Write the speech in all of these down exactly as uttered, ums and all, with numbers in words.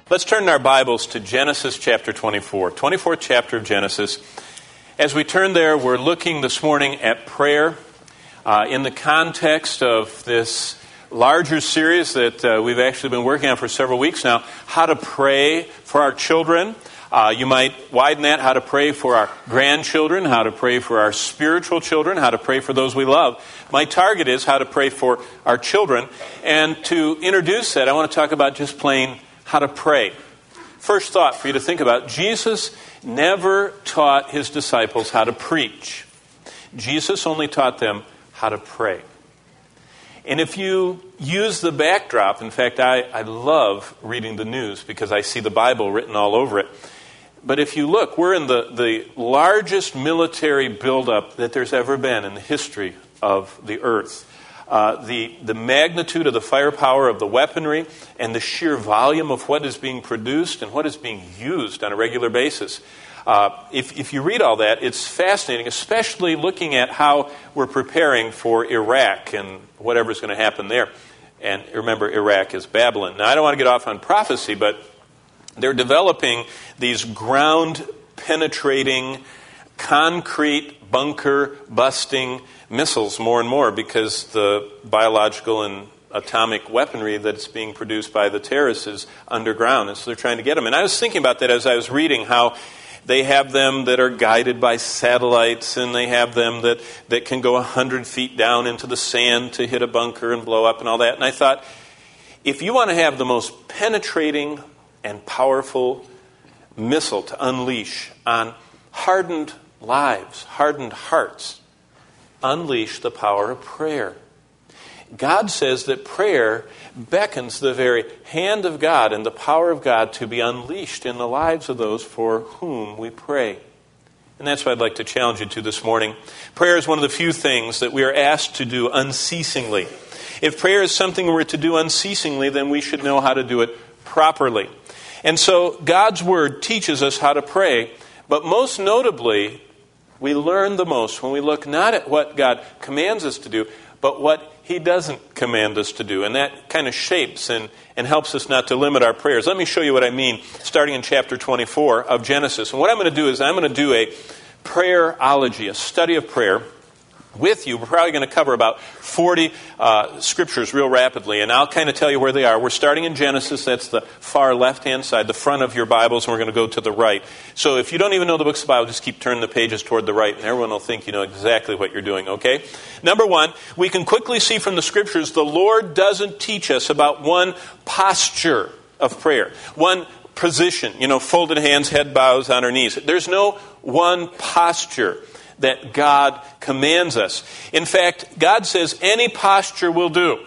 Let's turn our Bibles to Genesis chapter twenty-four, twenty-fourth chapter of Genesis. As we turn there, we're looking this morning at prayer uh, in the context of this larger series that uh, we've actually been working on for several weeks now, how to pray for our children. Uh, you might widen that, how to pray for our grandchildren, how to pray for our spiritual children, how to pray for those we love. My target is how to pray for our children. And to introduce that, I want to talk about just plain how to pray. First thought for you to think about, Jesus never taught his disciples how to preach. Jesus only taught them how to pray. And if you use the backdrop, in fact, I, I love reading the news because I see the Bible written all over it. But if you look, we're in the, the largest military buildup that there's ever been in the history of the earth. Uh, the, the magnitude of the firepower of the weaponry and the sheer volume of what is being produced and what is being used on a regular basis. Uh, if, if you read all that, it's fascinating, especially looking at how we're preparing for Iraq and whatever's going to happen there. And remember, Iraq is Babylon. Now, I don't want to get off on prophecy, but they're developing these ground-penetrating, concrete, bunker-busting missiles more and more because the biological and atomic weaponry that's being produced by the terrorists is underground, and so they're trying to get them. And I was thinking about that as I was reading, how they have them that are guided by satellites, and they have them that, that can go one hundred feet down into the sand to hit a bunker and blow up and all that. And I thought, if you want to have the most penetrating and powerful missile to unleash on hardened lives, hardened hearts, unleash the power of prayer. God says that prayer beckons the very hand of God and the power of God to be unleashed in the lives of those for whom we pray. And that's what I'd like to challenge you to this morning. Prayer is one of the few things that we are asked to do unceasingly. If prayer is something we're to do unceasingly, then we should know how to do it properly. And so God's Word teaches us how to pray, but most notably, we learn the most when we look not at what God commands us to do, but what He doesn't command us to do. And that kind of shapes and, and helps us not to limit our prayers. Let me show you what I mean, starting in chapter twenty-four of Genesis. And what I'm going to do is I'm going to do a prayerology, a study of prayer with you. We're probably going to cover about forty uh, scriptures real rapidly, and I'll kind of tell you where they are. We're starting in Genesis. That's the far left-hand side, the front of your Bibles, and we're going to go to the right. So if you don't even know the books of the Bible, just keep turning the pages toward the right, and everyone will think you know exactly what you're doing, okay? Number one, we can quickly see from the scriptures the Lord doesn't teach us about one posture of prayer, one position, you know, folded hands, head bows on our knees. There's no one posture that God commands us. In fact, God says any posture will do.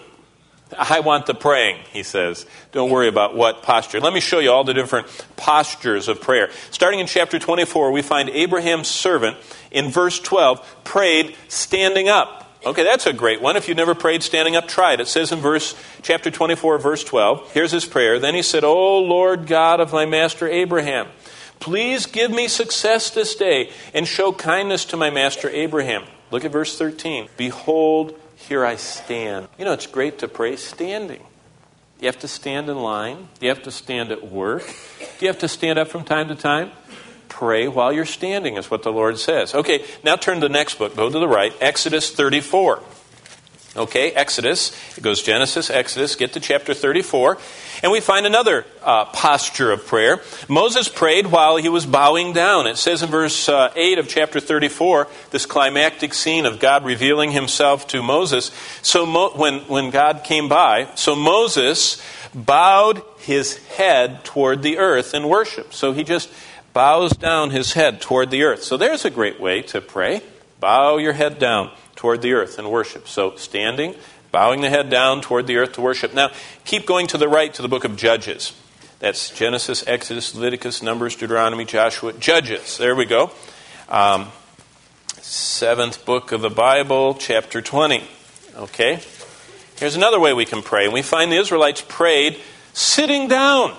I want the praying, he says. Don't worry about what posture. Let me show you all the different postures of prayer. Starting in chapter twenty-four, we find Abraham's servant in verse twelve prayed standing up. Okay, that's a great one. If you've never prayed standing up, try it. It says in verse chapter twenty-four, verse twelve, here's his prayer. Then he said, O Lord God of my master Abraham, please give me success this day and show kindness to my master Abraham. Look at verse thirteen. Behold, here I stand. You know, it's great to pray standing. You have to stand in line. You have to stand at work. Do you have to stand up from time to time? Pray while you're standing is what the Lord says. Okay, now turn to the next book. Go to the right. Exodus thirty-four. Okay, Exodus. It goes Genesis, Exodus. Get to chapter thirty-four. And we find another uh, posture of prayer. Moses prayed while he was bowing down. It says in verse uh, eight of chapter thirty-four, this climactic scene of God revealing himself to Moses. So Mo- when, when God came by, so Moses bowed his head toward the earth in worship. So he just bows down his head toward the earth. So there's a great way to pray. Bow your head down toward the earth in worship. So standing, bowing the head down toward the earth to worship. Now, keep going to the right to the book of Judges. That's Genesis, Exodus, Leviticus, Numbers, Deuteronomy, Joshua, Judges. There we go. Um, seventh book of the Bible, chapter twenty. Okay. Here's another way we can pray. And we find the Israelites prayed sitting down.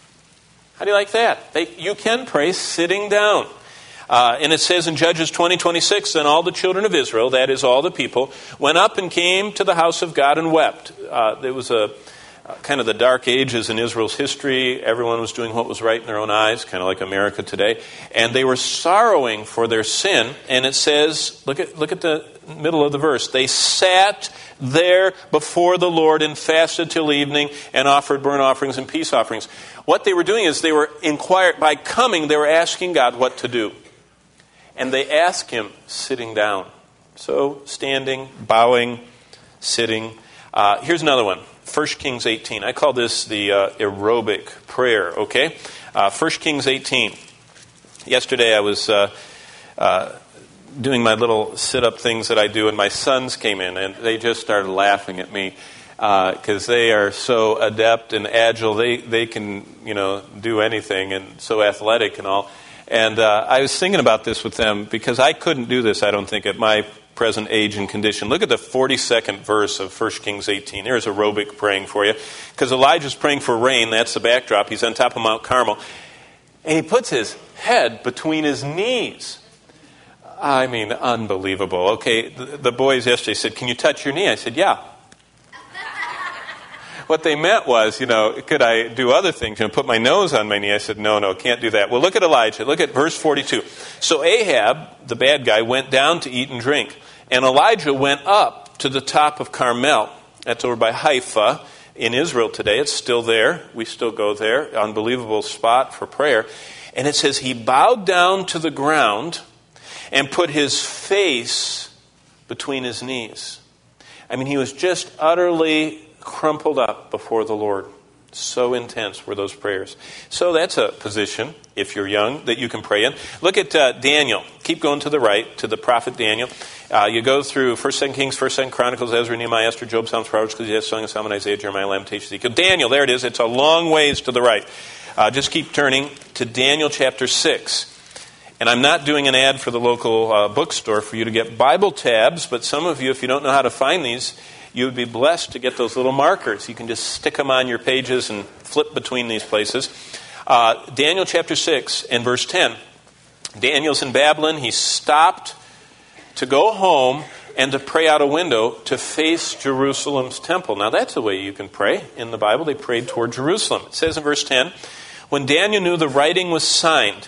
How do you like that? They, you can pray sitting down. Uh, and it says in Judges twenty twenty-six, then all the children of Israel, that is all the people, went up and came to the house of God and wept. Uh, there was a, uh, kind of the dark ages in Israel's history. Everyone was doing what was right in their own eyes, kind of like America today. And they were sorrowing for their sin. And it says, look at look at the middle of the verse. They sat there before the Lord and fasted till evening and offered burnt offerings and peace offerings. What they were doing is they were inquired, by coming, they were asking God what to do. And they asked him sitting down. So standing, bowing, sitting. Uh, here's another one. First Kings eighteen. I call this the uh, aerobic prayer, okay? Uh, First Kings eighteen. Yesterday I was uh, uh, doing my little sit-up things that I do, and my sons came in, and they just started laughing at me because uh, they are so adept and agile. They, they can, you know, do anything, and so athletic and all. And uh, I was thinking about this with them because I couldn't do this, I don't think, at my present age and condition. Look at the forty-second verse of First Kings eighteen. There's aerobic praying for you. Because Elijah's praying for rain. That's the backdrop. He's on top of Mount Carmel. And he puts his head between his knees. I mean, unbelievable. Okay, the, the boys yesterday said, "Can you touch your knee?" I said, "Yeah." What they meant was, you know, could I do other things? You know, put my nose on my knee. I said, no, no, can't do that. Well, look at Elijah. Look at verse forty-two. So Ahab, the bad guy, went down to eat and drink. And Elijah went up to the top of Carmel. That's over by Haifa in Israel today. It's still there. We still go there. Unbelievable spot for prayer. And it says he bowed down to the ground and put his face between his knees. I mean, he was just utterly crumpled up before the Lord. So intense were those prayers. So that's a position, if you're young, that you can pray in. Look at uh, Daniel. Keep going to the right, to the prophet Daniel. Uh, you go through First, Second Kings, First, Second Chronicles, Ezra, Nehemiah, Esther, Job, Psalms, Proverbs, Ecclesiastes, Song of Solomon, Isaiah, Jeremiah, Lamentations, Ezekiel. Daniel, there it is. It's a long ways to the right. Uh, just keep turning to Daniel chapter six. And I'm not doing an ad for the local uh, bookstore for you to get Bible tabs, but some of you, if you don't know how to find these, you would be blessed to get those little markers. You can just stick them on your pages and flip between these places. Uh, Daniel chapter six and verse ten. Daniel's in Babylon. He stopped to go home and to pray out a window to face Jerusalem's temple. Now that's the way you can pray. In the Bible, they prayed toward Jerusalem. It says in verse ten, when Daniel knew the writing was signed,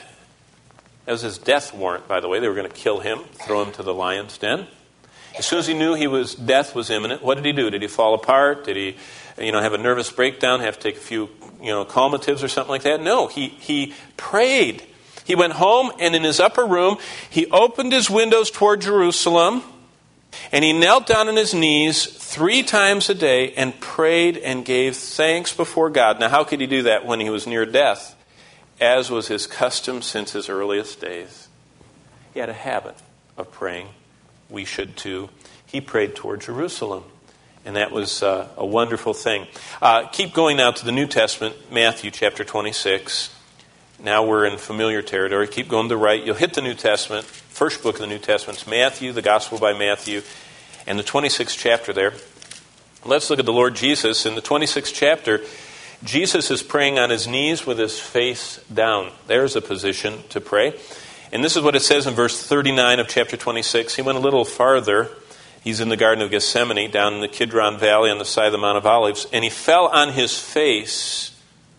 that was his death warrant, by the way. They were going to kill him, throw him to the lion's den. As soon as he knew he was death was imminent, what did he do? Did he fall apart? Did he, you know, have a nervous breakdown? Have to take a few, you know, calmatives or something like that? No, he he prayed. He went home, and in his upper room, he opened his windows toward Jerusalem, and he knelt down on his knees three times a day and prayed and gave thanks before God. Now, how could he do that when he was near death? As was his custom since his earliest days. He had a habit of praying. We should too. He prayed toward Jerusalem. And that was uh, a wonderful thing. Uh, keep going now to the New Testament, Matthew chapter twenty-six. Now we're in familiar territory. Keep going to the right. You'll hit the New Testament. First book of the New Testament is Matthew, the Gospel by Matthew, and the twenty-sixth chapter there. Let's look at the Lord Jesus. In the twenty-sixth chapter, Jesus is praying on his knees with his face down. There's a position to pray. And this is what it says in verse thirty-nine of chapter twenty-six. He went a little farther. He's in the Garden of Gethsemane, down in the Kidron Valley on the side of the Mount of Olives. And he fell on his face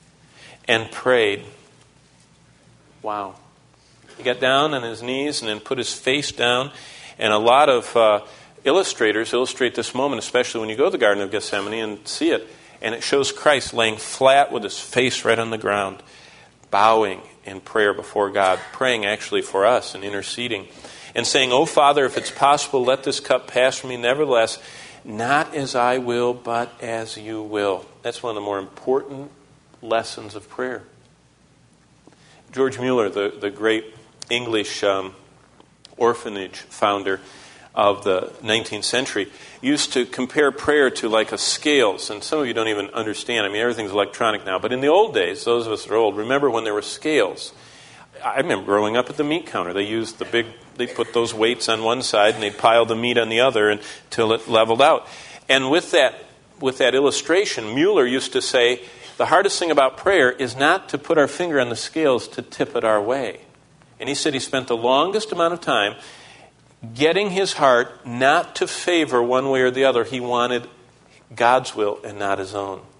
and prayed. Wow. He got down on his knees and then put his face down. And a lot of uh, illustrators illustrate this moment, especially when you go to the Garden of Gethsemane and see it. And it shows Christ laying flat with his face right on the ground, bowing in prayer before God, praying actually for us and interceding, and saying, "Oh, Father, if it's possible, let this cup pass from me. Nevertheless, not as I will, but as you will." That's one of the more important lessons of prayer. George Mueller, the, the great English um, orphanage founder of the nineteenth century, used to compare prayer to like a scales. And some of you don't even understand. I mean, everything's electronic now. But in the old days, those of us that are old, remember when there were scales. I remember growing up at the meat counter. They used the big, they put those weights on one side and they'd pile the meat on the other until it leveled out. And with that, with that illustration, Mueller used to say, the hardest thing about prayer is not to put our finger on the scales to tip it our way. And he said he spent the longest amount of time getting his heart not to favor one way or the other. He wanted God's will and not his own.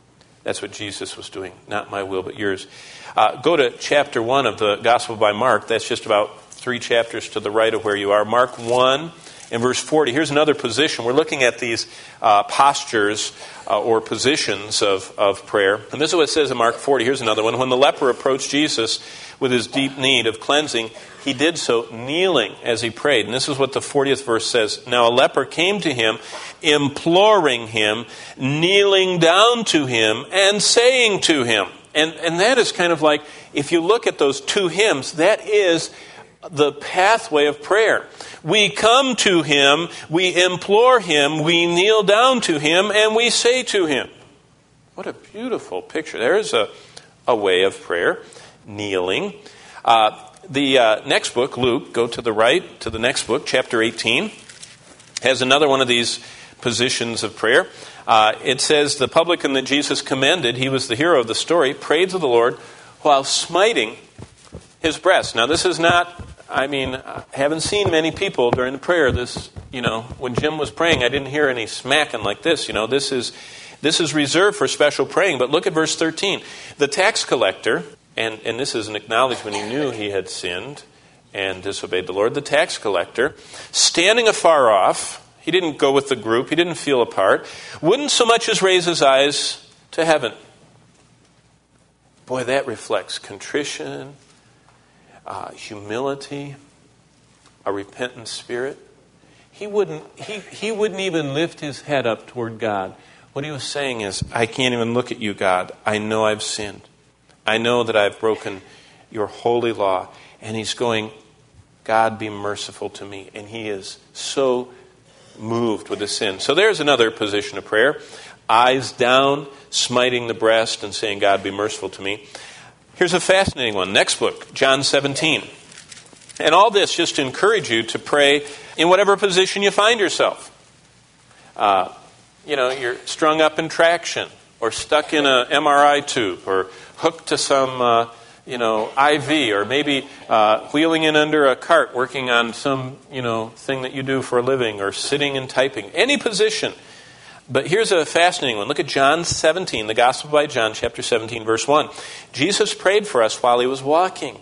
That's what Jesus was doing. Not my will, but yours. Uh, go to chapter one of the Gospel by Mark. That's just about three chapters to the right of where you are. Mark one and verse forty. Here's another position. We're looking at these uh, postures uh, or positions of, of prayer. And this is what it says in Mark forty. Here's another one. When the leper approached Jesus with his deep need of cleansing, he did so kneeling as he prayed. And this is what the fortieth verse says. Now a leper came to him, imploring him, kneeling down to him, and saying to him. And, and that is kind of like, if you look at those two hymns, that is the pathway of prayer. We come to him, we implore him, we kneel down to him, and we say to him. What a beautiful picture. There's a, a way of prayer, kneeling. Uh, the uh, next book, Luke, go to the right, to the next book, chapter eighteen, has another one of these positions of prayer. Uh, it says, the publican that Jesus commended, he was the hero of the story, prayed to the Lord while smiting his breast. Now this is not, I mean, I haven't seen many people during the prayer. This, you know, when Jim was praying, I didn't hear any smacking like this. You know, this is this is reserved for special praying. But look at verse thirteen. The tax collector, and, and this is an acknowledgement, he knew he had sinned and disobeyed the Lord. The tax collector, standing afar off, he didn't go with the group, he didn't feel apart, wouldn't so much as raise his eyes to heaven. Boy, that reflects contrition, Uh, humility, a repentant spirit. He wouldn't he, he wouldn't even lift his head up toward God. What he was saying is, I can't even look at you, God. I know I've sinned. I know that I've broken your holy law. And he's going, God, be merciful to me. And he is so moved with his sin. So there's another position of prayer. Eyes down, smiting the breast and saying, God, be merciful to me. Here's a fascinating one. Next book, John seventeen. And all this just to encourage you to pray in whatever position you find yourself. Uh, you know, you're strung up in traction, or stuck in a M R I tube, or hooked to some, uh, you know, I V, or maybe uh, wheeling in under a cart, working on some, you know, thing that you do for a living, or sitting and typing. Any position. But here's a fascinating one. Look at John seventeen, the Gospel by John, chapter seventeen, verse one. Jesus prayed for us while he was walking,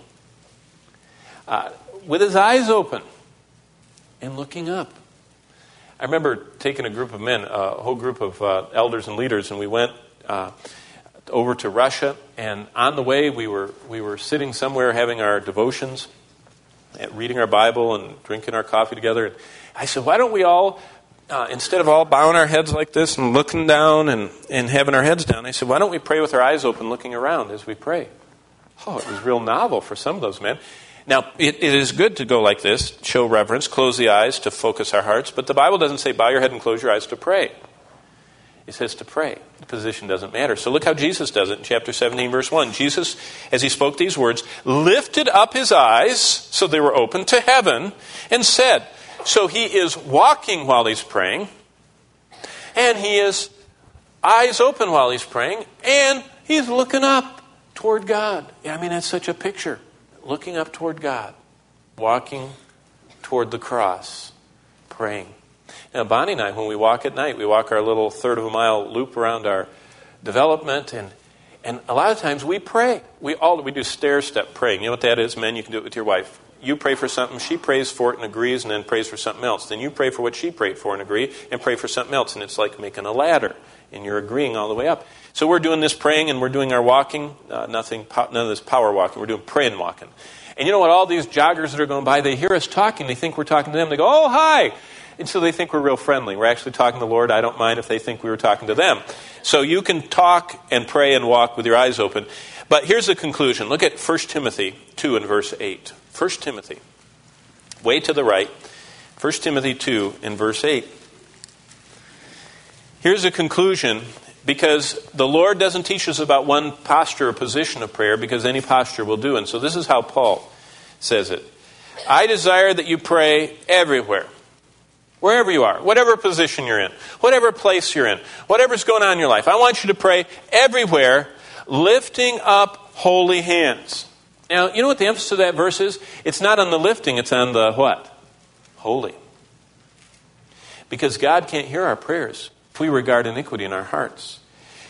uh, with his eyes open and looking up. I remember taking a group of men, a whole group of uh, elders and leaders, and we went uh, over to Russia. And on the way, we were we were sitting somewhere having our devotions, reading our Bible and drinking our coffee together. And I said, why don't we all... Uh, instead of all bowing our heads like this and looking down and, and having our heads down, I said, why don't we pray with our eyes open, looking around as we pray? Oh, it was real novel for some of those men. Now, it, it is good to go like this, show reverence, close the eyes to focus our hearts, but the Bible doesn't say bow your head and close your eyes to pray. It says to pray. The position doesn't matter. So look how Jesus does it in chapter seventeen, verse one. Jesus, as he spoke these words, lifted up his eyes, so they were open, to heaven, and said... So he is walking while he's praying, and he is eyes open while he's praying, and he's looking up toward God. Yeah, I mean, that's such a picture. Looking up toward God, walking toward the cross, praying. Now, Bonnie and I, when we walk at night, we walk our little third of a mile loop around our development, and and a lot of times we pray. We all we do stair step praying. You know what that is, men? You can do it with your wife. You pray for something, she prays for it and agrees, and then prays for something else. Then you pray for what she prayed for and agree, and pray for something else. And it's like making a ladder, and you're agreeing all the way up. So we're doing this praying, and we're doing our walking. Uh, nothing, none of this power walking. We're doing praying walking. And you know what? All these joggers that are going by, they hear us talking. They think we're talking to them. They go, oh, hi. And so they think we're real friendly. We're actually talking to the Lord. I don't mind if they think we were talking to them. So you can talk and pray and walk with your eyes open. But here's the conclusion. Look at First Timothy two and verse eight. First Timothy, way to the right. First Timothy two and verse eight. Here's the conclusion, because the Lord doesn't teach us about one posture or position of prayer, because any posture will do. And so this is how Paul says it. I desire that you pray everywhere, wherever you are, whatever position you're in, whatever place you're in, whatever's going on in your life. I want you to pray everywhere, lifting up holy hands. Now, you know what the emphasis of that verse is? It's not on the lifting, it's on the what? Holy. Because God can't hear our prayers if we regard iniquity in our hearts.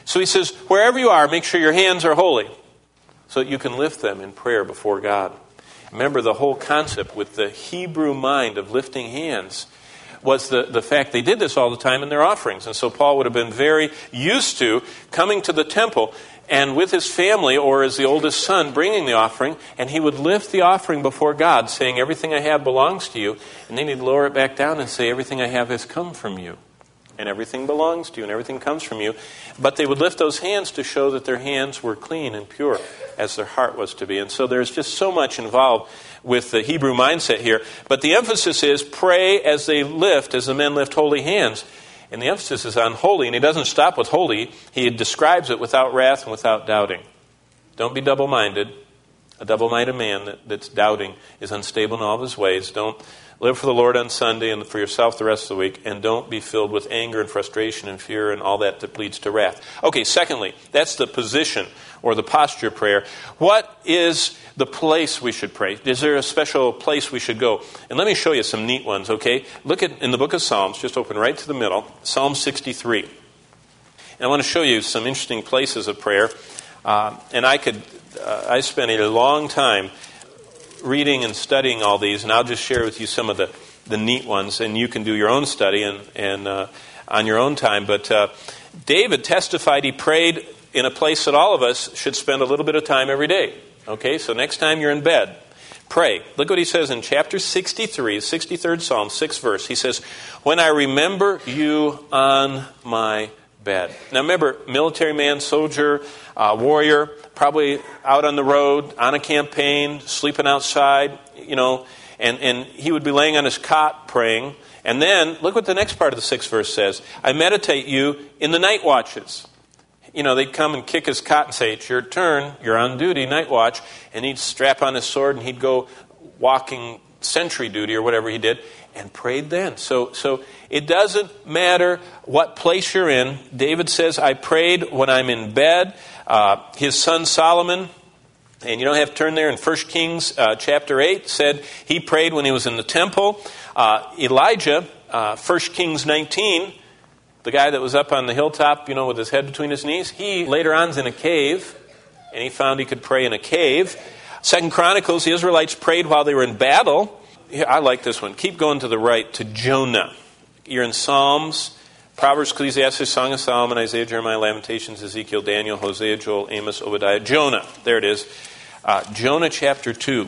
So he says, wherever you are, make sure your hands are holy so that you can lift them in prayer before God. Remember, the whole concept with the Hebrew mind of lifting hands was the, the fact they did this all the time in their offerings. And so Paul would have been very used to coming to the temple and with his family, or as the oldest son, bringing the offering, and he would lift the offering before God, saying, everything I have belongs to you. And then he'd lower it back down and say, everything I have has come from you. And everything belongs to you, and everything comes from you. But they would lift those hands to show that their hands were clean and pure, as their heart was to be. And so there's just so much involved with the Hebrew mindset here. But the emphasis is pray as they lift, as the men lift holy hands. And the emphasis is on holy, and he doesn't stop with holy. He describes it without wrath and without doubting. Don't be double-minded. A double-minded man that, that's doubting is unstable in all of his ways. Don't live for the Lord on Sunday and for yourself the rest of the week, and don't be filled with anger and frustration and fear and all that that leads to wrath. Okay, secondly, that's the position or the posture prayer. What is the place we should pray? Is there a special place we should go? And let me show you some neat ones, okay? Look at in the book of Psalms, just open right to the middle, Psalm sixty-three. And I want to show you some interesting places of prayer. Uh, and I could, uh, I spent a long time reading and studying all these, and I'll just share with you some of the, the neat ones, and you can do your own study and, and uh, on your own time. But uh, David testified he prayed in a place that all of us should spend a little bit of time every day. Okay, so next time you're in bed, pray. Look what he says in chapter sixty-three, sixty-third Psalm, sixth verse. He says, when I remember you on my bed. Now remember, military man, soldier, uh, warrior, probably out on the road, on a campaign, sleeping outside, you know, and, and he would be laying on his cot praying. And then, look what the next part of the sixth verse says. I meditate you in the night watches. You know, they'd come and kick his cot and say, it's your turn, you're on duty, night watch. And he'd strap on his sword and he'd go walking sentry duty or whatever he did and prayed then. So so it doesn't matter what place you're in. David says, I prayed when I'm in bed. Uh, his son Solomon, and you don't have to turn there, in First Kings uh, chapter eight, said he prayed when he was in the temple. Uh, Elijah, uh, First Kings nineteen, the guy that was up on the hilltop, you know, with his head between his knees, he later on is in a cave, and he found he could pray in a cave. Second Chronicles, the Israelites prayed while they were in battle. Here, I like this one. Keep going to the right, to Jonah. You're in Psalms, Proverbs, Ecclesiastes, Song of Solomon, Isaiah, Jeremiah, Lamentations, Ezekiel, Daniel, Hosea, Joel, Amos, Obadiah, Jonah. There it is. Uh, Jonah chapter two.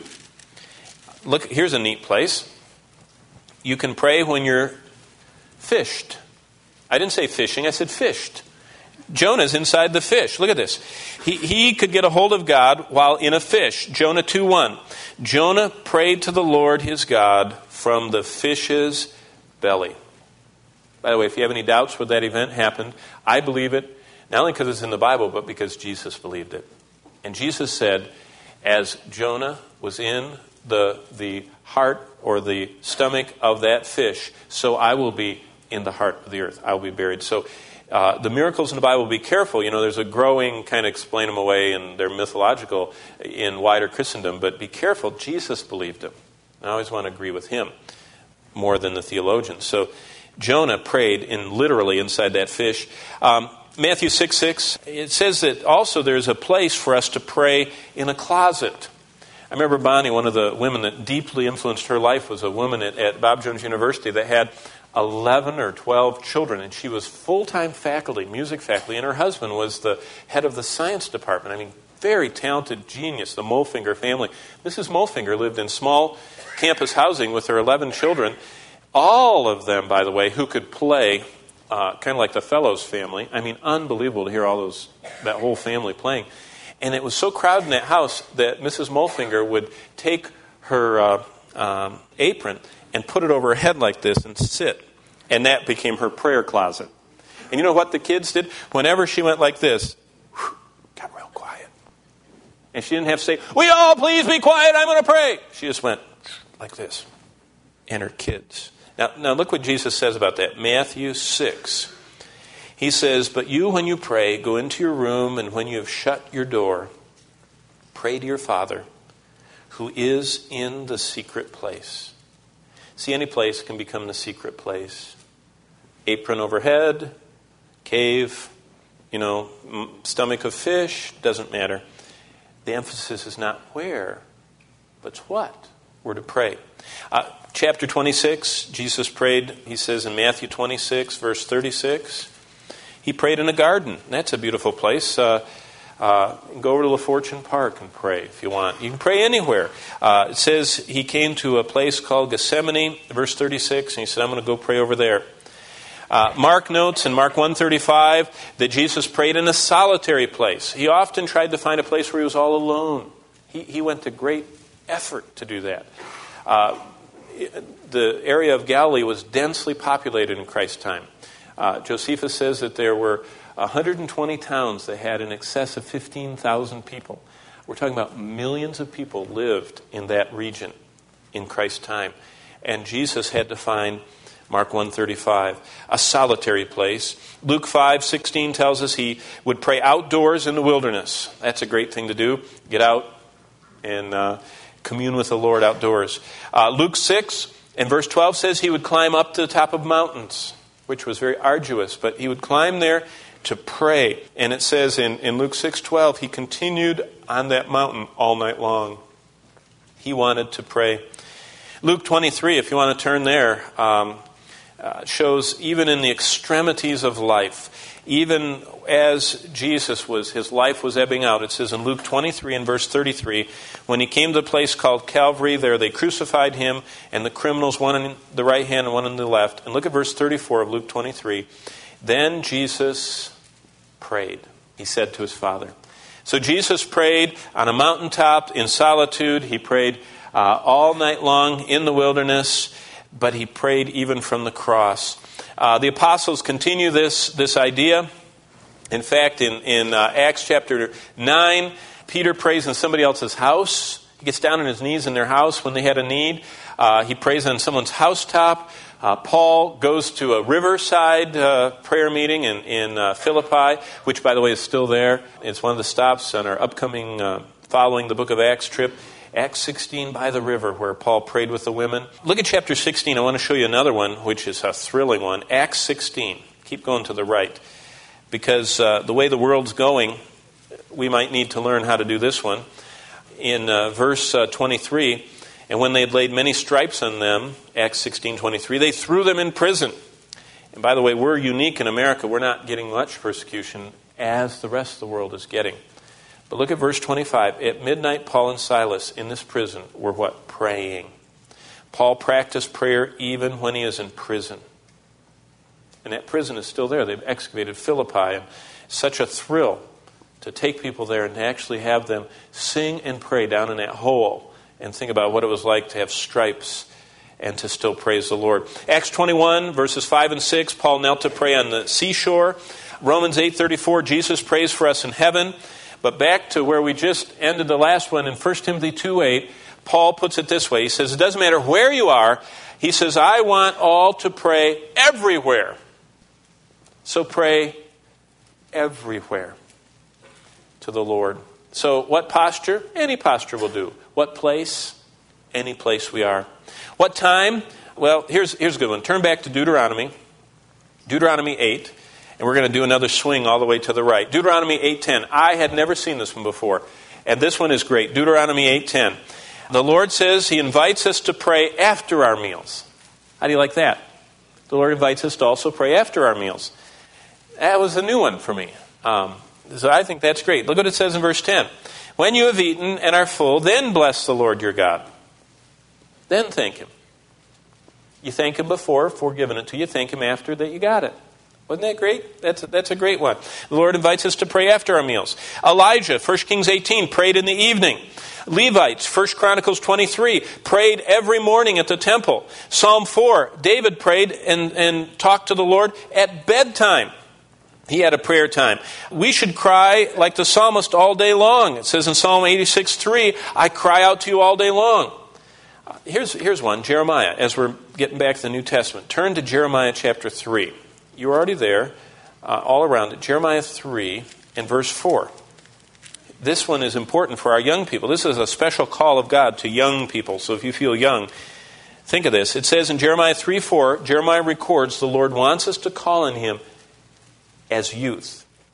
Look, here's a neat place. You can pray when you're fished. I didn't say fishing, I said fished. Jonah's inside the fish. Look at this. He, he could get a hold of God while in a fish. Jonah two one. Jonah prayed to the Lord his God from the fish's belly. By the way, if you have any doubts whether that event happened, I believe it, not only because it's in the Bible, but because Jesus believed it. And Jesus said, as Jonah was in the, the heart or the stomach of that fish, so I will be in the heart of the earth. I will be buried. So uh, the miracles in the Bible, be careful. You know, there's a growing kind of explain them away, and they're mythological in wider Christendom. But be careful. Jesus believed them. I always want to agree with him more than the theologians. So Jonah prayed in literally inside that fish. Um, Matthew six six, it says that also there's a place for us to pray in a closet. I remember Bonnie, one of the women that deeply influenced her life, was a woman at, at Bob Jones University that had eleven or twelve children, and she was full-time faculty, music faculty, and her husband was the head of the science department. I mean, very talented genius, the Molfinger family. Missus Molfinger lived in small campus housing with her eleven children, all of them, by the way, who could play, uh, kind of like the Fellows family. I mean, unbelievable to hear all those, that whole family playing. And it was so crowded in that house that Missus Molfinger would take her uh, um, apron and put it over her head like this and sit. And that became her prayer closet. And you know what the kids did? Whenever she went like this, whew, got real quiet. And she didn't have to say, "We all please be quiet, I'm going to pray." She just went like this. And her kids. Now, now look what Jesus says about that. Matthew six. He says, "But you, when you pray, go into your room, and when you have shut your door, pray to your Father, who is in the secret place." See, any place can become the secret place. Apron overhead, cave, you know, stomach of fish, doesn't matter. The emphasis is not where, but what we're to pray. Uh, chapter twenty-six, Jesus prayed, he says in Matthew twenty-six, verse thirty-six, he prayed in a garden. That's a beautiful place. Uh, uh, go over to LaFortune Park and pray if you want. You can pray anywhere. Uh, it says he came to a place called Gethsemane, verse thirty-six, and he said, I'm going to go pray over there. Uh, Mark notes in Mark one thirty-five that Jesus prayed in a solitary place. He often tried to find a place where he was all alone. He, he went to great effort to do that. Uh, the area of Galilee was densely populated in Christ's time. Uh, Josephus says that there were one hundred twenty towns that had in excess of fifteen thousand people. We're talking about millions of people lived in that region in Christ's time. And Jesus had to find, Mark one thirty-five, a solitary place. Luke five sixteen tells us he would pray outdoors in the wilderness. That's a great thing to do. Get out and uh, commune with the Lord outdoors. Uh, Luke six and verse twelve says he would climb up to the top of mountains, which was very arduous, but he would climb there to pray. And it says in, in Luke six twelve, he continued on that mountain all night long. He wanted to pray. Luke twenty-three, if you want to turn there, um, uh, shows even in the extremities of life, even as Jesus was, his life was ebbing out. It says in Luke twenty-three and verse thirty-three, when he came to a place called Calvary, there they crucified him and the criminals, one on the right hand and one on the left. And look at verse thirty-four of Luke twenty-three. Then Jesus prayed, he said to his Father. So Jesus prayed on a mountaintop in solitude. He prayed uh, all night long in the wilderness, but he prayed even from the cross. Uh, the apostles continue this, this idea. In fact, in, in uh, Acts chapter nine, Peter prays in somebody else's house. He gets down on his knees in their house when they had a need. Uh, he prays on someone's housetop. Uh, Paul goes to a riverside uh, prayer meeting in, in uh, Philippi, which, by the way, is still there. It's one of the stops on our upcoming, uh, following the book of Acts trip. Acts sixteen, by the river, where Paul prayed with the women. Look at chapter sixteen. I want to show you another one, which is a thrilling one. Acts sixteen. Keep going to the right. Because uh, the way the world's going, we might need to learn how to do this one. In uh, verse uh, twenty-three, and when they had laid many stripes on them, Acts sixteen twenty-three, they threw them in prison. And by the way, we're unique in America. We're not getting much persecution as the rest of the world is getting. But look at verse twenty-five. At midnight, Paul and Silas in this prison were what? Praying. Paul practiced prayer even when he is in prison. And that prison is still there. They've excavated Philippi. And such a thrill to take people there and to actually have them sing and pray down in that hole and think about what it was like to have stripes and to still praise the Lord. Acts twenty-one, verses five and six, Paul knelt to pray on the seashore. Romans eight thirty-four, Jesus prays for us in heaven. But back to where we just ended the last one in First Timothy two eight, Paul puts it this way. He says, it doesn't matter where you are. He says, I want all to pray everywhere. So pray everywhere to the Lord. So what posture? Any posture will do. What place? Any place we are. What time? Well, here's, here's a good one. Turn back to Deuteronomy. Deuteronomy eight. And we're going to do another swing all the way to the right. Deuteronomy eight ten. I had never seen this one before. And this one is great. Deuteronomy eight ten. The Lord says he invites us to pray after our meals. How do you like that? The Lord invites us to also pray after our meals. That was a new one for me. Um, so I think that's great. Look what it says in verse ten. When you have eaten and are full, then bless the Lord your God. Then thank him. You thank him before, for giving it to you. Thank him after that you got it. Wasn't that great? That's a, that's a great one. The Lord invites us to pray after our meals. Elijah, First Kings eighteen, prayed in the evening. Levites, First Chronicles twenty-three, prayed every morning at the temple. Psalm four, David prayed and, and talked to the Lord at bedtime. He had a prayer time. We should cry like the psalmist all day long. It says in Psalm eighty-six three, I cry out to you all day long. Here's, here's one, Jeremiah, as we're getting back to the New Testament. Turn to Jeremiah chapter three. You're already there, uh, all around it. Jeremiah three and verse four. This one is important for our young people. This is a special call of God to young people. So if you feel young, think of this. It says in Jeremiah three four, Jeremiah records the Lord wants us to call on him as youth.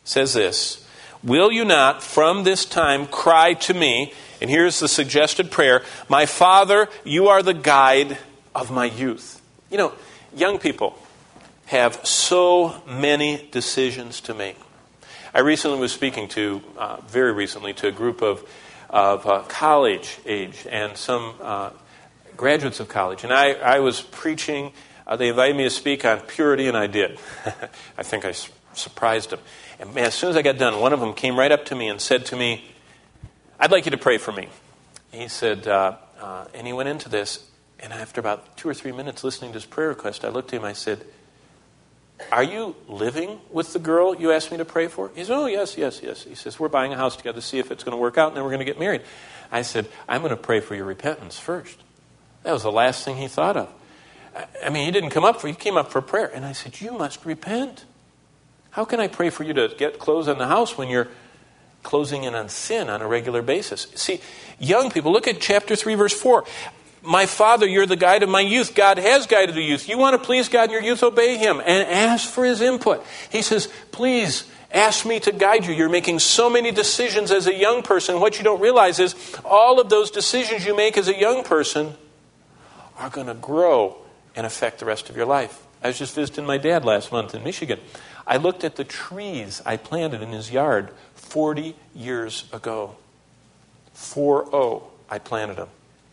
says this, will you not from this time cry to me, and here's the suggested prayer, my Father, you are the guide of my youth. You know, young people have so many decisions to make. I recently was speaking to, uh, very recently, to a group of, of uh, college age and some uh, graduates of college. And I, I was preaching, uh, they invited me to speak on purity, and I did. I think I su- surprised them. And man, as soon as I got done, one of them came right up to me and said to me, I'd like you to pray for me. He said, uh, uh, and he went into this, and after about two or three minutes listening to his prayer request, I looked at him, I said, are you living with the girl you asked me to pray for? He said, oh, yes, yes, yes. He says, we're buying a house together to see if it's going to work out, and then we're going to get married. I said, I'm going to pray for your repentance first. That was the last thing he thought of. I mean, he didn't come up for, he came up for prayer. And I said, you must repent. How can I pray for you to get clothes on the house when you're closing in on sin on a regular basis? See, young people, look at chapter three, verse four. My Father, you're the guide of my youth. God has guided the youth. You want to please God in your youth, obey Him and ask for His input. He says, please ask me to guide you. You're making so many decisions as a young person. What you don't realize is all of those decisions you make as a young person are going to grow and affect the rest of your life. I was just visiting my dad last month in Michigan. I looked at the trees I planted in his yard forty years ago. four oh, I planted them.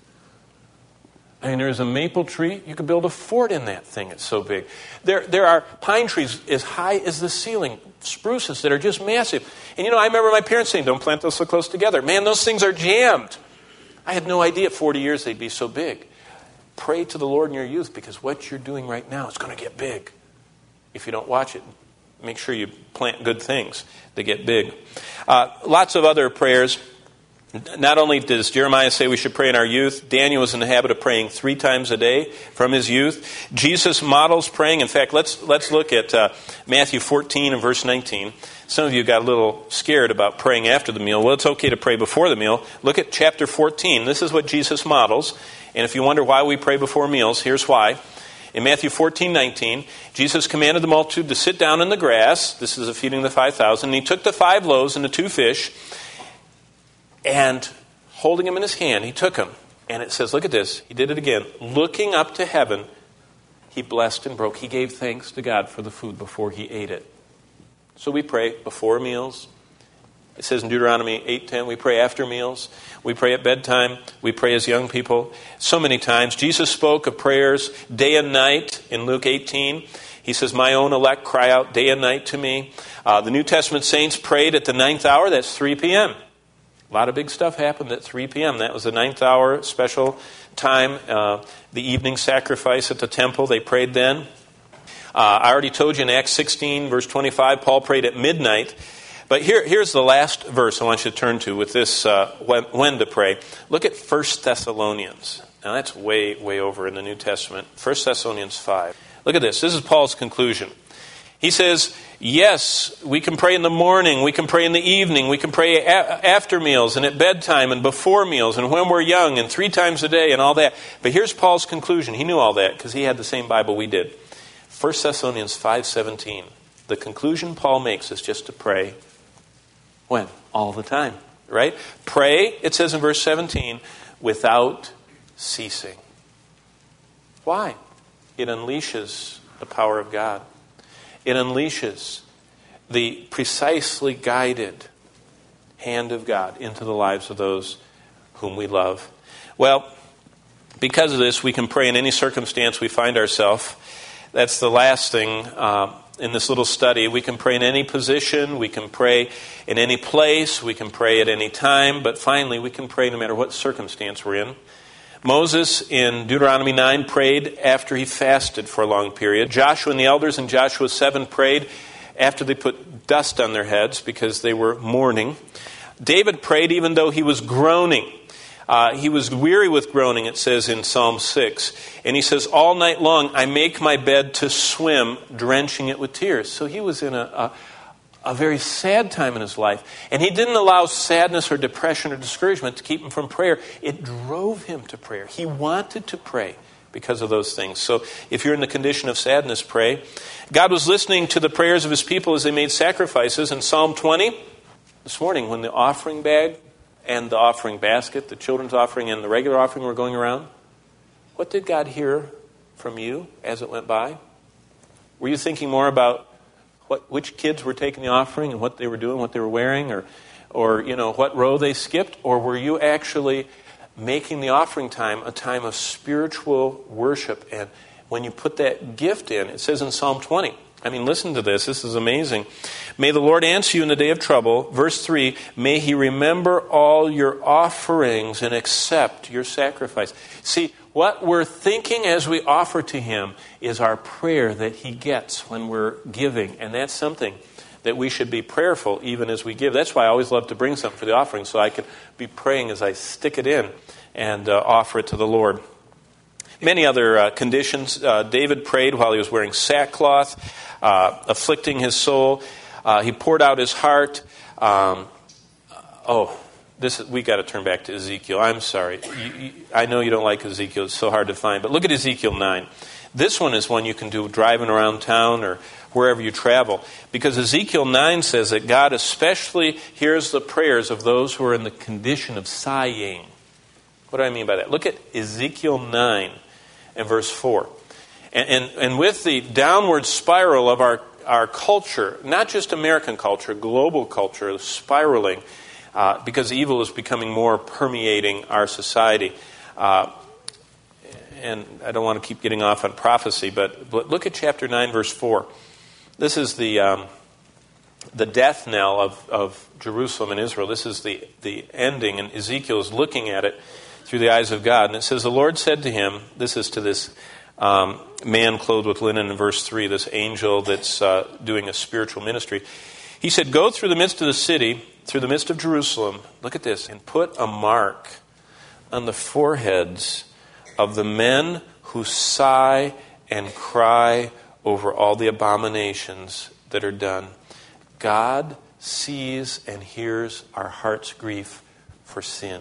I mean, there's a maple tree. You could build a fort in that thing. It's so big. There, there are pine trees as high as the ceiling, spruces that are just massive. And, you know, I remember my parents saying, don't plant those so close together. Man, those things are jammed. I had no idea at forty years they'd be so big. Pray to the Lord in your youth, because what you're doing right now is going to get big. If you don't watch it, make sure you plant good things that get big. Uh, lots of other prayers. Not only does Jeremiah say we should pray in our youth, Daniel was in the habit of praying three times a day from his youth. Jesus models praying. In fact, let's let's look at uh, Matthew fourteen and verse nineteen. Some of you got a little scared about praying after the meal. Well, it's okay to pray before the meal. Look at chapter fourteen. This is what Jesus models. And if you wonder why we pray before meals, here's why. In Matthew fourteen nineteen, Jesus commanded the multitude to sit down in the grass. This is a feeding of the five thousand. And he took the five loaves and the two fish, and holding them in his hand, he took them. And it says, look at this. He did it again. Looking up to heaven, he blessed and broke. He gave thanks to God for the food before he ate it. So we pray before meals. It says in Deuteronomy eight ten, we pray after meals. We pray at bedtime. We pray as young people. So many times. Jesus spoke of prayers day and night in Luke eighteen. He says, my own elect cry out day and night to me. Uh, the New Testament saints prayed at the ninth hour. That's three p.m. A lot of big stuff happened at three p.m. That was the ninth hour special time. Uh, the evening sacrifice at the temple. They prayed then. Uh, I already told you in Acts sixteen, verse twenty-five, Paul prayed at midnight. But here, here's the last verse I want you to turn to with this, uh, when, when to pray. Look at First Thessalonians. Now that's way, way over in the New Testament. First Thessalonians five. Look at this. This is Paul's conclusion. He says, yes, we can pray in the morning, we can pray in the evening, we can pray a- after meals and at bedtime and before meals and when we're young and three times a day and all that. But here's Paul's conclusion. He knew all that because he had the same Bible we did. First Thessalonians five seventeen. The conclusion Paul makes is just to pray. When? All the time, right? Pray, it says in verse seventeen, without ceasing. Why? It unleashes the power of God. It unleashes the precisely guided hand of God into the lives of those whom we love. Well, because of this, we can pray in any circumstance we find ourselves. That's the last thing uh, in this little study. We can pray in any position. We can pray in any place. We can pray at any time. But finally, we can pray no matter what circumstance we're in. Moses in Deuteronomy nine prayed after he fasted for a long period. Joshua and the elders in Joshua seven prayed after they put dust on their heads because they were mourning. David prayed even though he was groaning. Uh, he was weary with groaning, it says in Psalm six. And he says, all night long I make my bed to swim, drenching it with tears. So he was in a, a, a very sad time in his life. And he didn't allow sadness or depression or discouragement to keep him from prayer. It drove him to prayer. He wanted to pray because of those things. So if you're in the condition of sadness, pray. God was listening to the prayers of his people as they made sacrifices. In Psalm twenty, this morning, when the offering bag and the offering basket, the children's offering and the regular offering were going around, what did God hear from you as it went by? Were you thinking more about what which kids were taking the offering and what they were doing, what they were wearing, or, or you know, what row they skipped? Or were you actually making the offering time a time of spiritual worship? And when you put that gift in, it says in Psalm twenty, I mean, listen to this. This is amazing. May the Lord answer you in the day of trouble. Verse three, may he remember all your offerings and accept your sacrifice. See, what we're thinking as we offer to him is our prayer that he gets when we're giving. And that's something that we should be prayerful even as we give. That's why I always love to bring something for the offering, so I can be praying as I stick it in and uh, offer it to the Lord. Many other uh, conditions. Uh, David prayed while he was wearing sackcloth, uh, afflicting his soul. Uh, he poured out his heart. Um, oh, this we got to turn back to Ezekiel. I'm sorry. You, you, I know you don't like Ezekiel. It's so hard to find. But look at Ezekiel nine. This one is one you can do driving around town or wherever you travel. Because Ezekiel nine says that God especially hears the prayers of those who are in the condition of sighing. What do I mean by that? Look at Ezekiel nine and verse four. And, and, and with the downward spiral of our, our culture, not just American culture, global culture, spiraling, uh, because evil is becoming more permeating our society. Uh, and I don't want to keep getting off on prophecy, but, but look at chapter nine, verse four. This is the um, the death knell of, of Jerusalem and Israel. This is the, the ending, and Ezekiel is looking at it through the eyes of God. And it says, the Lord said to him, this is to this um, man clothed with linen in verse three, this angel that's uh, doing a spiritual ministry. He said, go through the midst of the city, through the midst of Jerusalem, look at this, and put a mark on the foreheads of the men who sigh and cry over all the abominations that are done. God sees and hears our heart's grief for sin.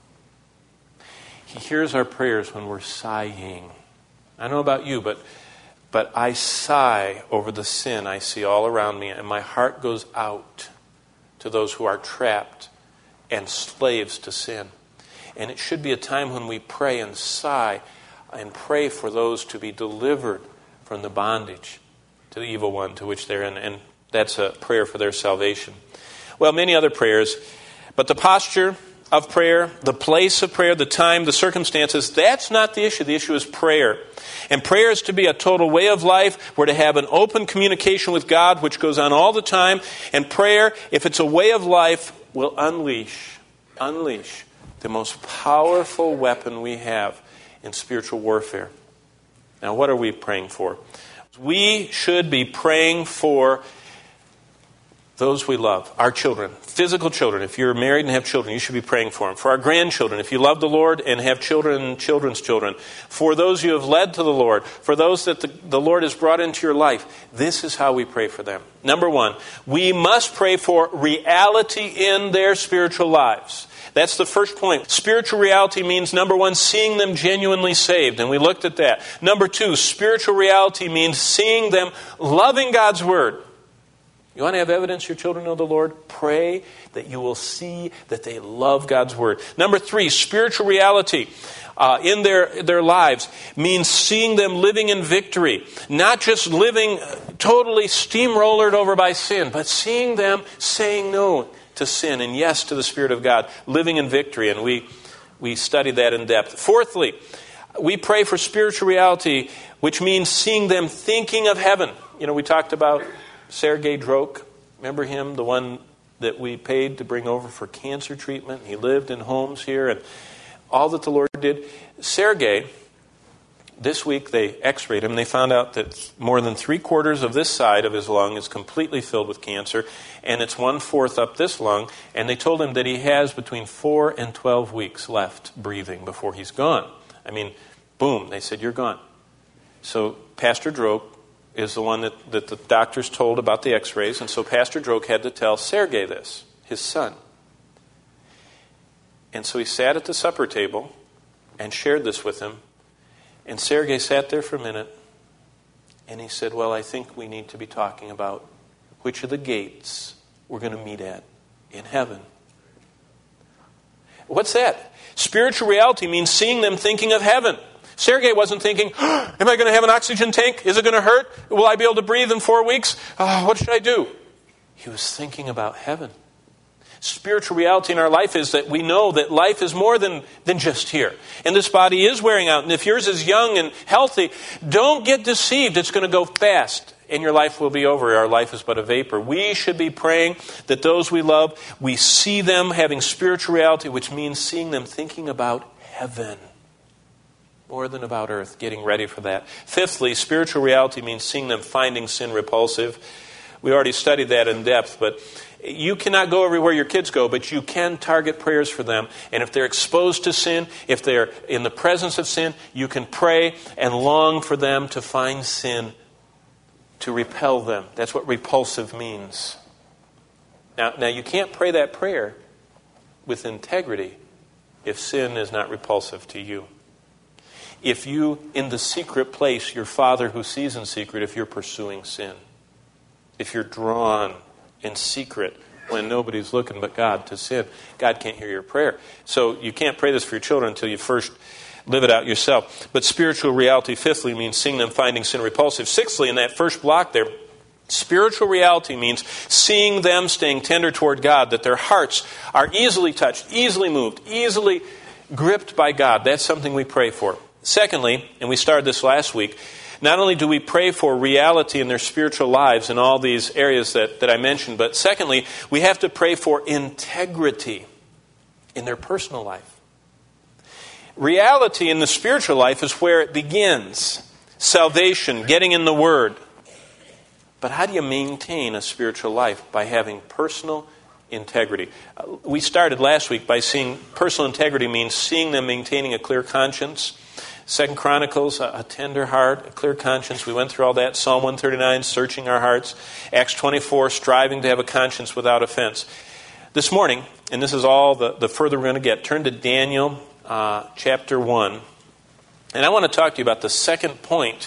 He hears our prayers when we're sighing. I don't know about you, but but I sigh over the sin I see all around me, and my heart goes out to those who are trapped and slaves to sin. And it should be a time when we pray and sigh and pray for those to be delivered from the bondage to the evil one to which they're in. And that's a prayer for their salvation. Well, many other prayers, but the posture of prayer, the place of prayer, the time, the circumstances, that's not the issue. The issue is prayer. And prayer is to be a total way of life. We're to have an open communication with God, which goes on all the time. And prayer, if it's a way of life, will unleash, unleash the most powerful weapon we have in spiritual warfare. Now, what are we praying for? We should be praying for those we love, our children, physical children. If you're married and have children, you should be praying for them. For our grandchildren, if you love the Lord and have children and children's children. For those you have led to the Lord. For those that the, the Lord has brought into your life. This is how we pray for them. Number one, we must pray for reality in their spiritual lives. That's the first point. Spiritual reality means, number one, seeing them genuinely saved. And we looked at that. Number two, spiritual reality means seeing them loving God's Word. You want to have evidence your children know the Lord? Pray that you will see that they love God's Word. Number three, spiritual reality uh, in their, their lives means seeing them living in victory. Not just living totally steamrollered over by sin, but seeing them saying no to sin and yes to the Spirit of God, living in victory. And we, we studied that in depth. Fourthly, we pray for spiritual reality, which means seeing them thinking of heaven. You know, we talked about Sergei Drok, remember him, the one that we paid to bring over for cancer treatment? He lived in homes here, and all that the Lord did. Sergei, this week they x-rayed him, and they found out that more than three quarters of this side of his lung is completely filled with cancer, and it's one-fourth up this lung, and they told him that he has between four and twelve weeks left breathing before he's gone. I mean, boom, they said, you're gone. So Pastor Drok is the one that, that the doctors told about the x-rays. And so Pastor Drok had to tell Sergei this, his son. And so he sat at the supper table and shared this with him. And Sergei sat there for a minute, and he said, well, I think we need to be talking about which of the gates we're going to meet at in heaven. What's that? Spiritual reality means seeing them thinking of heaven. Sergei wasn't thinking, oh, am I going to have an oxygen tank? Is it going to hurt? Will I be able to breathe in four weeks? Oh, what should I do? He was thinking about heaven. Spiritual reality in our life is that we know that life is more than, than just here. And this body is wearing out. And if yours is young and healthy, don't get deceived. It's going to go fast and your life will be over. Our life is but a vapor. We should be praying that those we love, we see them having spiritual reality, which means seeing them thinking about heaven more than about earth, getting ready for that. Fifthly, spiritual reality means seeing them finding sin repulsive. We already studied that in depth, but you cannot go everywhere your kids go, but you can target prayers for them. And if they're exposed to sin, if they're in the presence of sin, you can pray and long for them to find sin, to repel them. That's what repulsive means. Now, now you can't pray that prayer with integrity if sin is not repulsive to you. If you, in the secret place, your Father who sees in secret, if you're pursuing sin, if you're drawn in secret when nobody's looking but God to sin, God can't hear your prayer. So you can't pray this for your children until you first live it out yourself. But spiritual reality, fifthly, means seeing them finding sin repulsive. Sixthly, in that first block there, spiritual reality means seeing them staying tender toward God, that their hearts are easily touched, easily moved, easily gripped by God. That's something we pray for. Secondly, and we started this last week, not only do we pray for reality in their spiritual lives in all these areas that, that I mentioned, but secondly, we have to pray for integrity in their personal life. Reality in the spiritual life is where it begins. Salvation, getting in the Word. But how do you maintain a spiritual life? By having personal integrity. Uh, we started last week by seeing personal integrity means seeing them maintaining a clear conscience. Second Chronicles, a, a tender heart, a clear conscience. We went through all that. Psalm one thirty-nine, searching our hearts. Acts twenty-four, striving to have a conscience without offense. This morning, and this is all the, the further we're going to get, turn to Daniel uh, chapter one. And I want to talk to you about the second point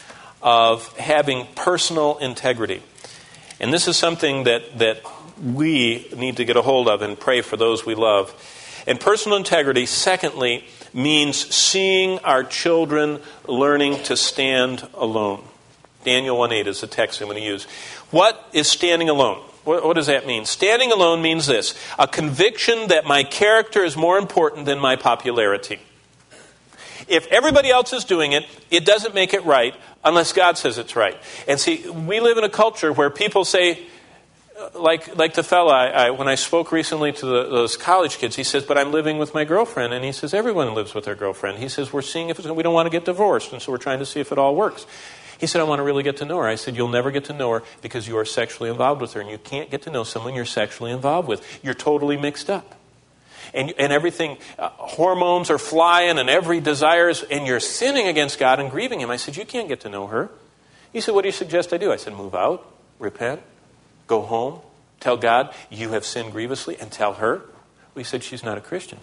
of having personal integrity. And this is something that, that we need to get a hold of and pray for those we love. And personal integrity, secondly, means seeing our children learning to stand alone. Daniel one eight is the text I'm going to use. What is standing alone? What, what does that mean? Standing alone means this: a conviction that my character is more important than my popularity. If everybody else is doing it, it doesn't make it right unless God says it's right. And see, we live in a culture where people say, like like the fella, I, I, when I spoke recently to the, those college kids, he says, but I'm living with my girlfriend. And he says, everyone lives with their girlfriend. He says, we're seeing if it's, we don't want to get divorced, and so we're trying to see if it all works. He said, I want to really get to know her. I said, you'll never get to know her because you are sexually involved with her, and you can't get to know someone you're sexually involved with. You're totally mixed up. And, and everything, uh, hormones are flying, and every desire is, and you're sinning against God and grieving Him. I said, you can't get to know her. He said, what do you suggest I do? I said, move out, repent, go home, tell God you have sinned grievously, and tell her. Well, he said, she's not a Christian.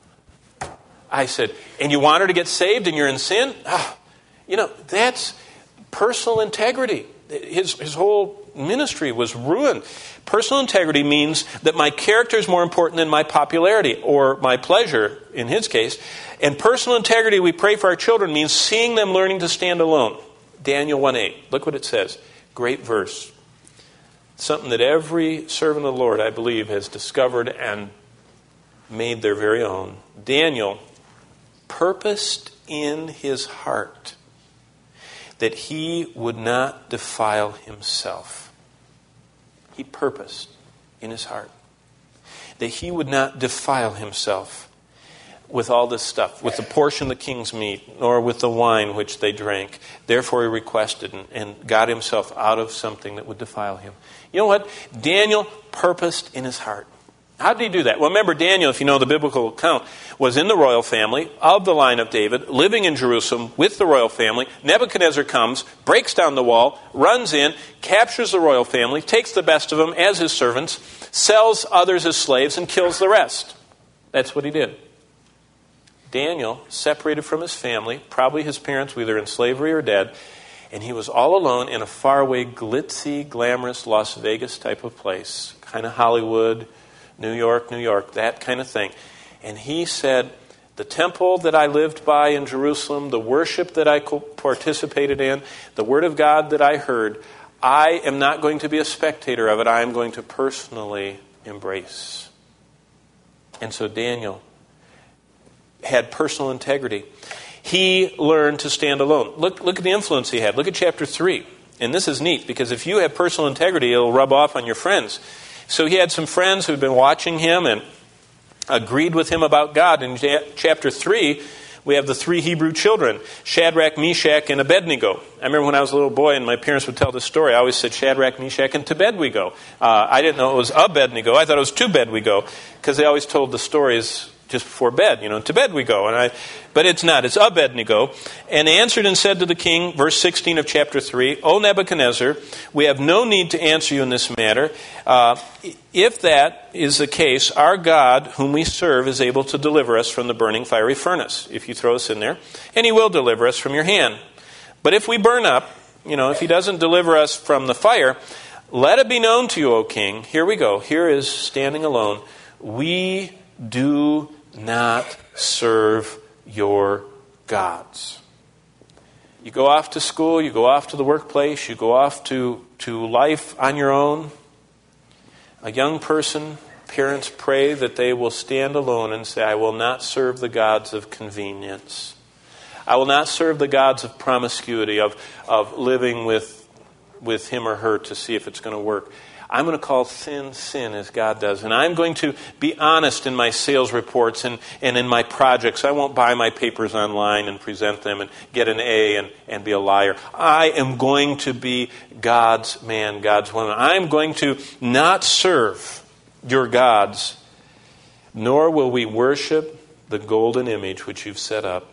I said, and you want her to get saved and you're in sin? Ah, you know, that's personal integrity. His, his whole ministry was ruined. Personal integrity means that my character is more important than my popularity or my pleasure, in his case. And personal integrity, we pray for our children, means seeing them learning to stand alone. Daniel one eight. Look what it says. Great verse. Something that every servant of the Lord, I believe, has discovered and made their very own. Daniel purposed in his heart that he would not defile himself. He purposed in his heart that he would not defile himself with all this stuff, with the portion of the king's meat, nor with the wine which they drank. Therefore he requested and, and got himself out of something that would defile him. You know what? Daniel purposed in his heart. How did he do that? Well, remember, Daniel, if you know the biblical account, was in the royal family of the line of David, living in Jerusalem with the royal family. Nebuchadnezzar comes, breaks down the wall, runs in, captures the royal family, takes the best of them as his servants, sells others as slaves, and kills the rest. That's what he did. Daniel, separated from his family, probably his parents were either in slavery or dead, and he was all alone in a faraway, glitzy, glamorous Las Vegas type of place, kind of Hollywood, New York, New York, that kind of thing. And he said, the temple that I lived by in Jerusalem, the worship that I participated in, the word of God that I heard, I am not going to be a spectator of it. I am going to personally embrace. And so Daniel had personal integrity. He learned to stand alone. Look, look at the influence he had. Look at chapter three. And this is neat, because if you have personal integrity, it'll rub off on your friends. So he had some friends who'd been watching him and agreed with him about God. In chapter three, we have the three Hebrew children, Shadrach, Meshach, and Abednego. I remember when I was a little boy and my parents would tell this story, I always said Shadrach, Meshach, and Tobedwigo. Uh, I didn't know it was Abednego. I thought it was Tobedwigo, because they always told the stories just before bed, you know, to bed we go. And I, but it's not. It's Abednego. And answered and said to the king, verse sixteen of chapter three, O Nebuchadnezzar, we have no need to answer you in this matter. Uh, if that is the case, our God, whom we serve, is able to deliver us from the burning fiery furnace, if you throw us in there. And he will deliver us from your hand. But if we burn up, you know, if he doesn't deliver us from the fire, let it be known to you, O king. Here we go. Here is standing alone. We do not serve your gods. You go off to school, you go off to the workplace, you go off to, to life on your own. A young person, parents pray that they will stand alone and say, I will not serve the gods of convenience. I will not serve the gods of promiscuity, of, of living with, with him or her to see if it's going to work. I'm going to call sin, sin as God does. And I'm going to be honest in my sales reports and, and in my projects. I won't buy my papers online and present them and get an A and, and be a liar. I am going to be God's man, God's woman. I'm going to not serve your gods, nor will we worship the golden image which you've set up.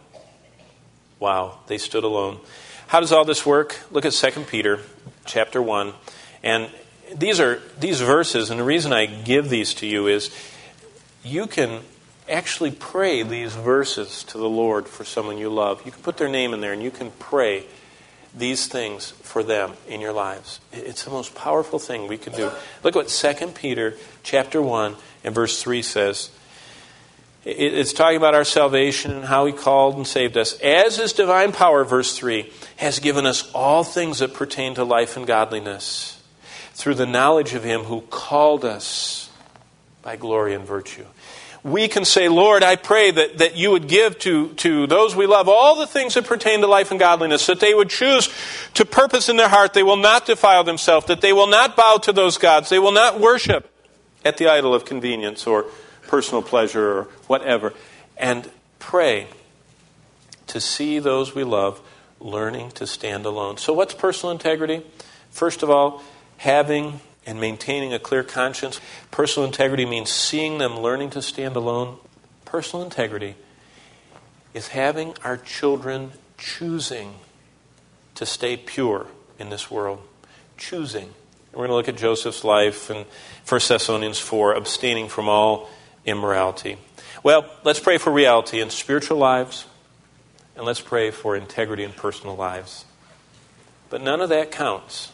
Wow, they stood alone. How does all this work? Look at Second Peter chapter one. And These are these verses, and the reason I give these to you is you can actually pray these verses to the Lord for someone you love. You can put their name in there, and you can pray these things for them in your lives. It's the most powerful thing we can do. Look what Second Peter chapter one and verse three says. It's talking about our salvation and how he called and saved us. As his divine power, verse three, has given us all things that pertain to life and godliness, through the knowledge of him who called us by glory and virtue. We can say, Lord, I pray that, that you would give to, to those we love all the things that pertain to life and godliness, that they would choose to purpose in their heart, they will not defile themselves, that they will not bow to those gods, they will not worship at the idol of convenience or personal pleasure or whatever. And pray to see those we love learning to stand alone. So what's personal integrity? First of all, having and maintaining a clear conscience. Personal integrity means seeing them learning to stand alone. Personal integrity is having our children choosing to stay pure in this world. Choosing. We're going to look at Joseph's life in First Thessalonians four, abstaining from all immorality. Well, let's pray for reality in spiritual lives, and let's pray for integrity in personal lives. But none of that counts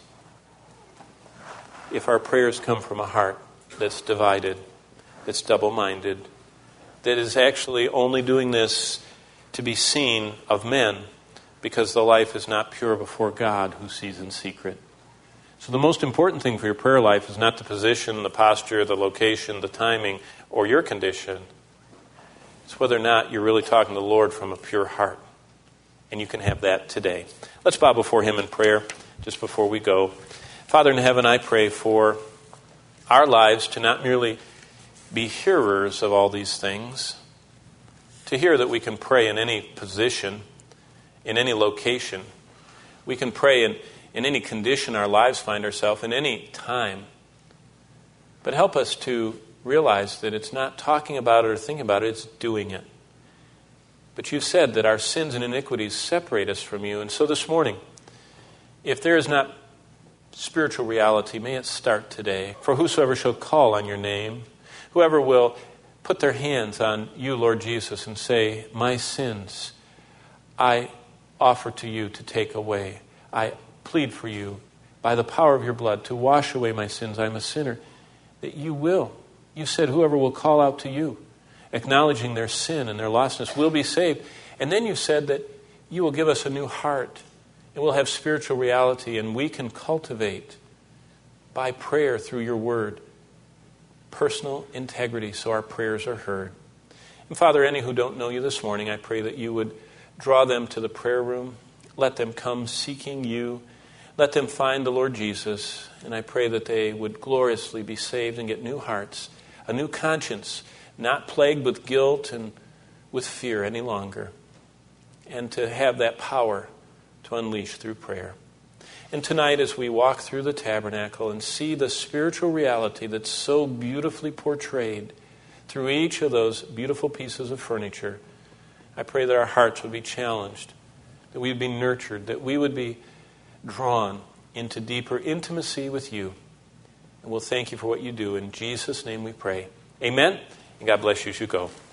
if our prayers come from a heart that's divided, that's double-minded, that is actually only doing this to be seen of men because the life is not pure before God who sees in secret. So the most important thing for your prayer life is not the position, the posture, the location, the timing, or your condition. It's whether or not you're really talking to the Lord from a pure heart. And you can have that today. Let's bow before him in prayer just before we go. Father in heaven, I pray for our lives to not merely be hearers of all these things, to hear that we can pray in any position, in any location. We can pray in, in any condition our lives find ourselves, in any time. But help us to realize that it's not talking about it or thinking about it, it's doing it. But you've said that our sins and iniquities separate us from you. And so this morning, if there is not spiritual reality, may it start today. For whosoever shall call on your name, whoever will put their hands on you, Lord Jesus, and say, my sins I offer to you to take away. I plead for you by the power of your blood to wash away my sins. I'm a sinner. That you will. You said whoever will call out to you, acknowledging their sin and their lostness, will be saved. And then you said that you will give us a new heart, and we'll have spiritual reality, and we can cultivate by prayer through your word personal integrity so our prayers are heard. And Father, any who don't know you this morning, I pray that you would draw them to the prayer room. Let them come seeking you. Let them find the Lord Jesus. And I pray that they would gloriously be saved and get new hearts, a new conscience, not plagued with guilt and with fear any longer, and to have that power to unleash through prayer. And tonight, as we walk through the tabernacle and see the spiritual reality that's so beautifully portrayed through each of those beautiful pieces of furniture, I pray that our hearts would be challenged, that we would be nurtured, that we would be drawn into deeper intimacy with you. And we'll thank you for what you do. In Jesus' name we pray. Amen. And God bless you as you go.